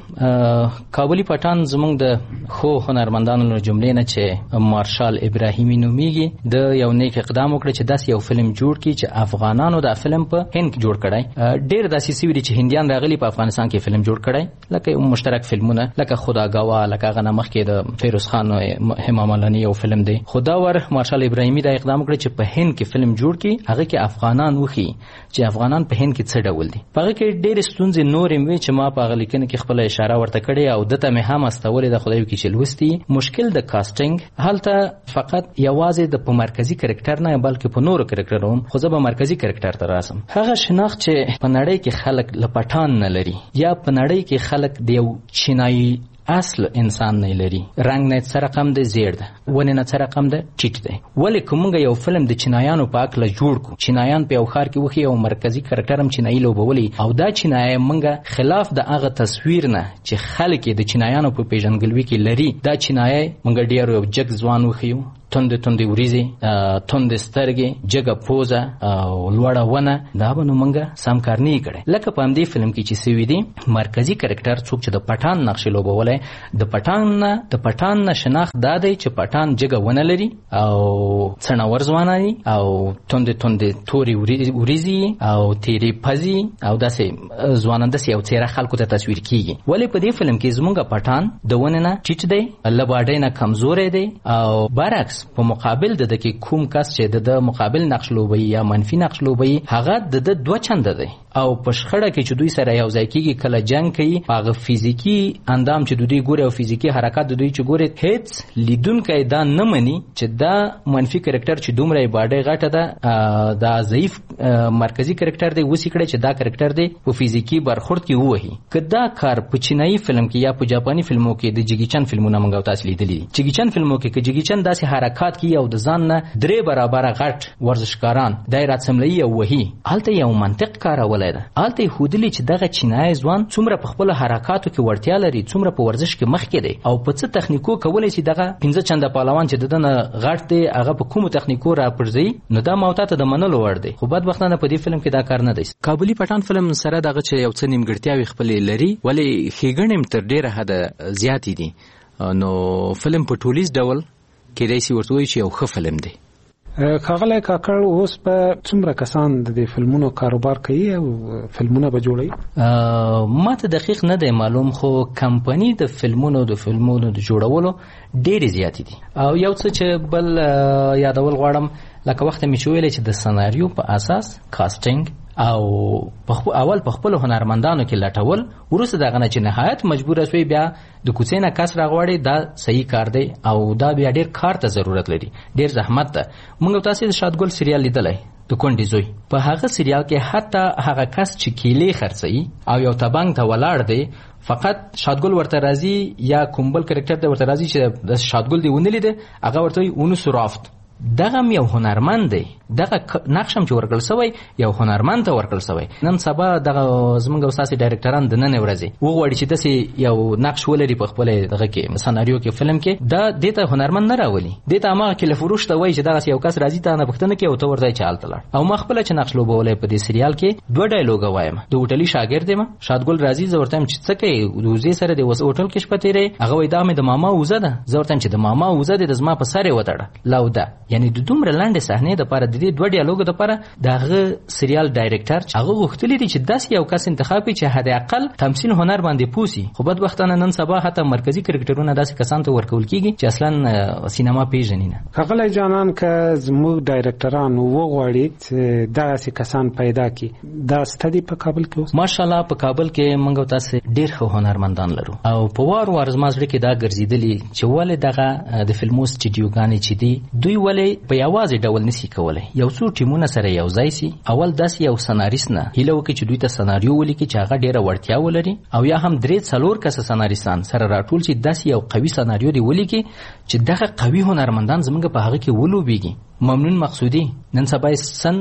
کابلی پټان زمونږ د خو هنرمندانو له جملې نه چې مارشال ابراهیمی نومیږي د یو نیک اقدام وکړ چې داس یو فلم جوړ کړي چې افغانانو دا فلم په هند کې جوړ کړی. ډېر داسې سوي چې هندیان راغلي په افغانستان کې فلم جوړ کړی لکه مشترک فلمونه لکه خداګوا لکه غنه مخکې د فیروز خان همامالانی یو فلم دی. خدا ور مارشال ابراهیمی دا اقدام کړی چې په هند کې فلم جوړ کړي هغه کې افغانان وخی چې افغانان په هند کې څه ډول دي. په هغه کې ډېر ستونزې نورې وي چې ما په غلیکنه کې خپل اشاره ورته کړې او دته مې هم استولې د خدای کې چلوستي. مشکل د کاستینګ حالته فقط یوازې د په مرکزی کریکټر نه بلکې په نورو کریکټرونو خو زه به مرکزی کریکټر ته راسم. هغه شناخت چې په نړۍ کې خلک لپټان نه لري یا په نړۍ کې خلک د یو چینایي اصل انسان نه لري، رنگ نه سره کم دی زیړ ده، ونه نه سره کم ده ټیټ دی. ولې کومه یو فلم د چینایانو په اکل جوړ کو، چینایان په یو خار کې وخی او مرکزی کریکټر هم چینایي لوبولي او دا چینایي منګه خلاف د هغه تصویر نه چې خلک د چینایانو په پیژنګلوي کې لري، دا چینایي منګه ډیر یو جګ ځوان وخیو، توند توند وریزي، توند سترګې، جګه پوزه او لوړه ونه، دا به نو منګه سمکار نه کړي. لکه په همدې فلم کې چې سوي دي مرکزی کریکټر څوک چې د پټان نقش لوبولای، د پټان نه د پټان نه شناخت دا دی چې پټان جګه ونه لري او څنور ځوان دي او توند توند توري وریزي او تیری پزي او داسې ځوانان داسې یو څیره خلکو ته تصویر کیږي. ولې په دې فلم کې زمونږ پټان د ونه نه ټیټ دی، لباډې نه کمزورې دی او برعکس په مقابل د دکی کوم کس چې د مقابل نقش لوبي یا منفي نقش لوبي هغه د دوه چنده دی او په شخړه کې چې دوی سره یو ځای کېږي کله جنگ کوي هغه فزیکی اندام چې دوی ګوري او فزیکی حرکت د دوی چې ګوري هیڅ لیدونکو دا نه مني چې دا منفي کریکټر چې دومره باډي غټه ده دا ضعیف مرکزی کریکټر دی وسی کړي چې دا کریکټر دی په فزیکی برخورد کې وایي. کدا کار په چینایي فلم کې یا په جاپانی فلمو کې د جیګی چان فلمونه موږ تاسو لیدلي، جیګی چان فلمو کې کې جیګی چان داسې حرکت کوي او د ځان نه درې برابر غټ ورزشکاران دایره سملي او وਹੀ حالته یو منطق کارولای ده. حالته خودلی چې دغه چینایي ځوان څومره په خپل حرکاتو کې وړتیا لري، څومره په ورزش کې مخ کې دی او په څه تخنیکو کولای شي دغه پنځه چنده پهلوان چې ددن غټ دی هغه په کومو تخنیکو را پرځي نو دا موته د منلو ور دی. خو بدبختانه په دې فلم کې دا کار نه دی. کابلی پټان فلم سره دغه چې یو څه نیمګړتیاوي خپل لري ولی خېګنیم تر ډیره حد زیات دي نو فلم په ټولیز ډول کې دایسي ورته وي چې یو ښه فلم دی. کاغله کاکړ اوس په څومره کسان د دې فلمونو کاروبار کوي او فلمونه به جوړوي؟ ما ته دقیق نه دی معلوم خو کمپنی د فلمونو د فلمونو د جوړولو ډېر زیات دي او یو څه چې بل یادول غواړم لکه وخت مې ویل چې د سناریو په اساس کاستینګ او په اول په خپل هنرمندانو کې لټول ورسره دغه نه چې نهایت مجبور شوی بیا د کوڅې نه کس راغواړي دا صحیح کار دی او دا بیا ډیر کار ته ضرورت لري، ډیر زحمت ده. موږ تاسو د شادګل سریال لیدلای د کونډي زوی، په هغه سریال کې حتی هغه کس چې کیلې خرڅي او یو تبنګ ته ولاړ دی فقط شادګل ورته راځي یا کومبل کریکټر ته ورته راځي چې د شادګل دی ونلید هغه ورته ونو سرافت دغه یو هنرمند دی، دغه نقشم چې ورکړل سوی یو هنرمند ته ورکړل سوی. نن سبا دغه زمونږ استاد ډایرکټران د نن ورځې وغواړي چې داسې یو نقش ولري په خپل دغه کې سناریو کې فلم کې دا دته هنرمند نه راولي، دته ما کې لفروش ته وایي چې دغه یو کس راځي ته نه پښتنه کې او ته ورځي چال تلل او ما خپل چې نقش لوبولای په دې سریال کې دوه ډایلوګ وایم. د هوټلي شاګرد ما شادګل راځي زورتم چې څه کوي روزي سره د وس هوټل کې شپته ری هغه وای دا مې د ماما وزه ده زورتم چې د ماما وزه د زما په سره وتړه لاوده. یعنی د دومره لاندې صحنه د پاره د دې دوه ډیالوګ د پاره دغه سریال ډایرکټر هغه غوښتلی دی چې داسې یو کس انتخاب کړي چې حد اقل تمثيل هنر باندې پوسی. خو بدبختانه نن سبا حتی مرکزی کرکټرونه داسې کسان ته ورکول کیږي چې اصلا سینما پیژني نه. کغله جانان که زموږ ډایرکټران وغواړي چې داسې کسان پیدا کړي دا ستدي په کابل کې اوس ماشاءالله په کابل کې موږ تاسو ډیر ښه هنرمندان لرو او په وار وار زمازړه کې دا ګرځیدلی چې ولې دغه د فلمو سټډیوګانې چې دي دوی ولې په یوازې ډول نسی کولای یو څو ټیمونه سره یو ځای سي. اول داس یو سناریست نه هیله وکړي چې دوی ته سناریو ولیکي چې هغه ډیره وړتیا ولري او یا هم درې څلور کس سناریستان سره راټول چې داس یو قوي سناریو دی ولیکي چې دغه قوي هنرمندان زموږ په هغه کې ولوبېږي. ممنون مقصودی نن سبا سن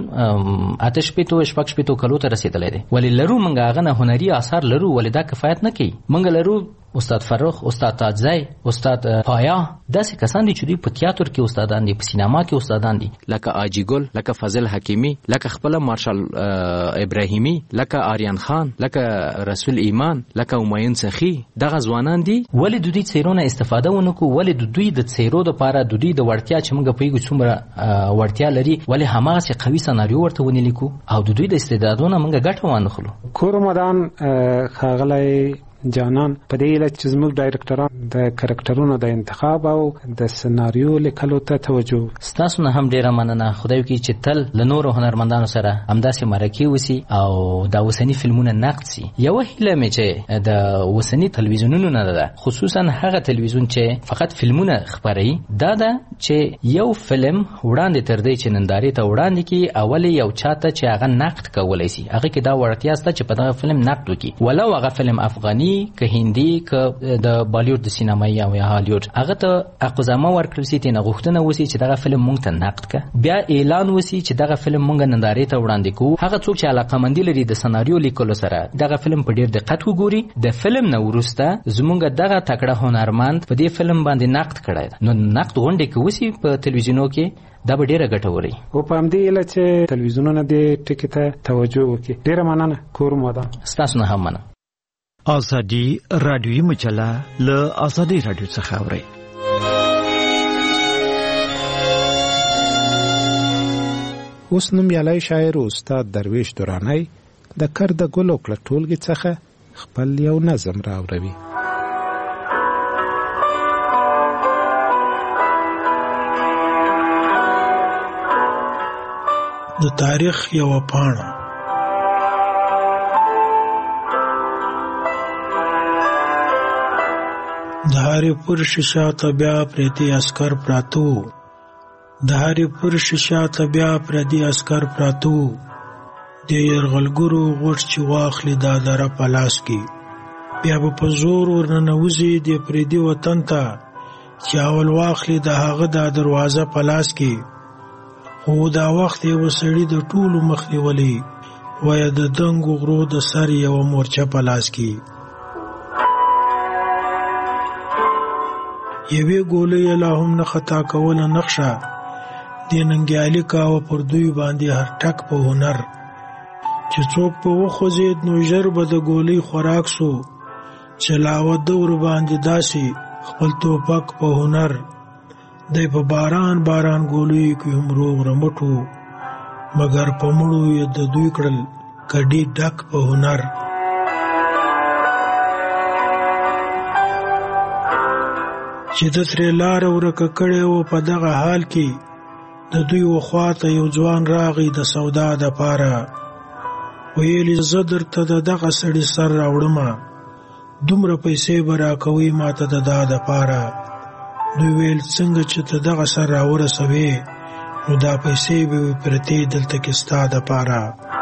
آتش پېتو شپږ شپېتو کلو ته رسیدلې دي ولی لرو منګه هغه نه هنري آثار لرو ولی دا کفایت نه کوي. منګه لرو استاد فرخ، استاد تاجزی، استاد پایا، داسې کسان دي چې دوی په تیاتر کې استادان دي، په سینما کې استادان دي، لکه آجی ګل، لکه فضل حکیمی، لکه خپل مارشال ابراهیمی، لکه آریان خان، لکه رسول ایمان، لکه همایون سخی. دغه ځوانان دي. ولې د دوی څیرونه استفاده ونکو؟ ولې د دوی د څیرو لپاره د دوی د وړتیا چې موږ پیګو څومره وړتیا لري، ولې هماغه قوي سناریو ورته ونی لیکو او د دوی د استعدادونو موږ ګټه وانخلو؟ کورمدان خاغلی جانان په دې اله چې زموږ ډایرکټران د کریکټرونو د انتخاب او د سناریو لیکلو ته توجه. ستاسو نه هم ډیره مننه. خدای وکړي چې تل له نورو هنرمندانو سره همداسې مرکې وسی او دا وسنی فلمونه نقد سي. یو هیله مې چې د وسنی تلویزیونونو نه ده، خصوصا هغه تلویزیون چې فقط فلمونه خبري، دا ده چې یو فلم وړاندې تر دې چې نندارې ته وړاندې کی اول یو چاته چې هغه نقد کولای سي، هغه کې دا وړتیا سته چې په دغه فلم نقد وکړي، ولو هغه فلم افغاني که هندي که د بالیوډ د سینمایي او یا هالیوډ، هغه ته اقزامه ورکړل سي، ته غوښتنه وسی چې دغه فلم مونږ ته نقد ک، بیا اعلان وسی چې دغه فلم مونږ نندارې ته وړاندې کوو. هغه څوک چې علاقمندي لري د سناریو لیکلو سره دغه فلم په ډیر دقت وګوري، د فلم نه وروسته زمونږ دغه تکړه هنرمند په دې فلم باندې نقد کړی، نو نقد غونډې کې وسی په تلویزیونو کې دا به ډیره ګټوري. او په همدې اله چې تلویزیونونه دې ټکی ته توجه وکړي. ډیره مننه کورمدان. ستاسو نه هم مننه. ازادي رادیوي مجله له ازادي رادیو څخه اوري. اوس نومیالی شاعر استاد درویش درانی د کرد ګل او ټولګي څخه خپل یو نظم راوړي. د تاریخ یو پاڼه، د هاري پر شیشه ته بیا پرتی اسکر پراتو، د هاري پر شیشه ته بیا پرتی اسکر پراتو، د يرغلګرو غوټ چې واخلي دا دره پلاس کی، بیا به په زور ورننوزي د پردي وطن ته چې اول واخلي د هغه د دروازه پلاس کی. خو دا وخت یې وسړي د ټولو مخنیولي، وای د دنګو غرو د سر یو مورچه پلاس کی. یوې ګولې لا هم نه خطا کوله نقشه، د ننګیالي کاوه پر دوی باندې هر ټک په هنر، چې څوک په وخوځېد نو ژر به د ګولۍ خوراک سو، چلاوه دور باندې داسې خپل توپک په هنر، دی په باران باران ګولۍ کې هم روغ رمټو، مګر په مړو یې د دوی کړل کډي ډک په هنر. چې د ترې لاره ورکه کړې وه په دغه حال کې، د دوی وخواته یو ځوان راغی د سودا دپاره، ویلې زه درته د دغه سړي سر راوړمه، دومره پیسې به راکوي ماته د دا دپاره. دوی ویل څنګه چې ته دغه سر راورسوې نو دا پیسې به وي پرتې دلته کې ستا دپاره.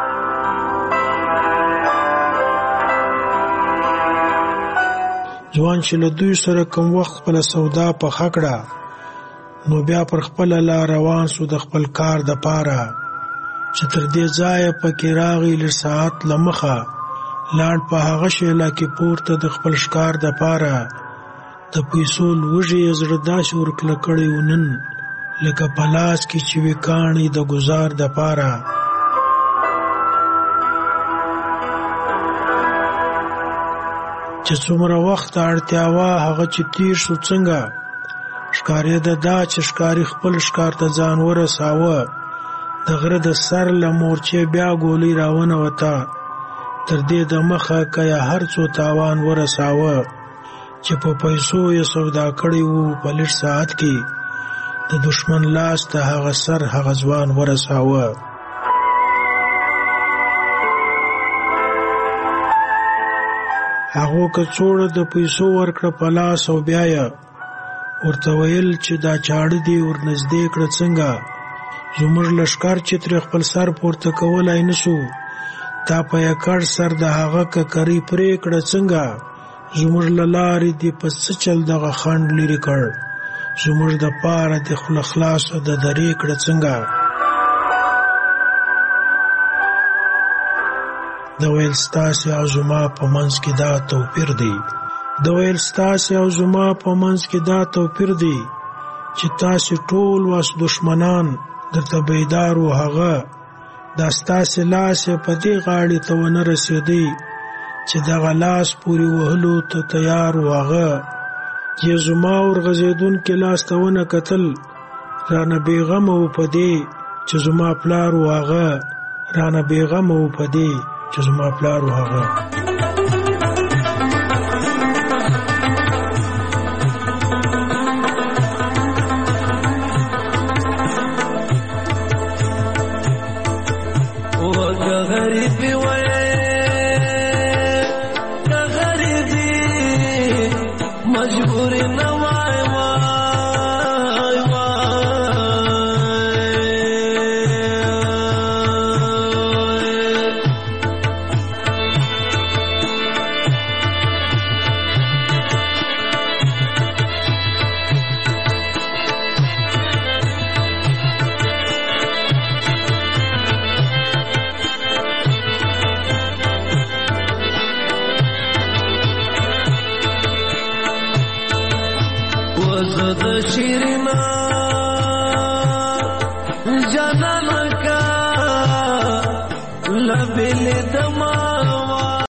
ځوان چې له دوی سره کوم وخت خپله سودا پخه کړه، نو بیا پر خپله لار روان سو د خپل کار دپاره، چې تر دې ځایه پکې راغی لږ ساعت له مخه، لاړ په هغه شیله کې پورته د خپل ښکار دپاره. د پیسو لوږې یې زړه داسې ورکله کړی و نن، لکه په لاس کې چې وي کاڼي د ګزار دپاره. چې څومره وخت اړتیا وه هغه چې تیر شو څنګه، ښکارېده دا چې ښکاري خپل ښکار ته ځان ورساوه، د غره د سر له مورچې بیا ګولۍ راونوته، تر دې د مخه که یا هر څو تاوان ورساوه، چې په پیسو یې سودا کړی وو په لږ ساعت کې، د دشمن لاس ته هغه سر هغه ځوان ورساوه. هغو کڅوړه د پیسو ورکړه په لاس او بیا یې ورته ویل چې دا چاړه دې ورنږدې کړه څنګه، زموږ لښکر چې ترې خپل سر پورته کولی نه سو، تا په یکړ سر د هغه ککرۍ پرې کړه څنګه، زموږ له لارې دې په څه چل دغه خنډ لرې کړ، زموږ د پاره د خوله خلاصه د درې کړه څنګه. د ویل ستاسې او زما په منځ کې دا توپیر دی، د ویل ستاسې او زما په منځ کې دا توپیر دی چې تاسې ټول واس دشمنان درته بیدار و هغه دا ستاسې لاس په دې غاړې ته ونه رسېدی چې دغه لاس پورې وهلو ته تیار و هغه چې زما ورغځېدونکي لاس ته ونه کتل رانه بېغمه و په دې چې زما پلار و هغه رانه بېغمه و په دې چې زما پلار و هغه لبل دما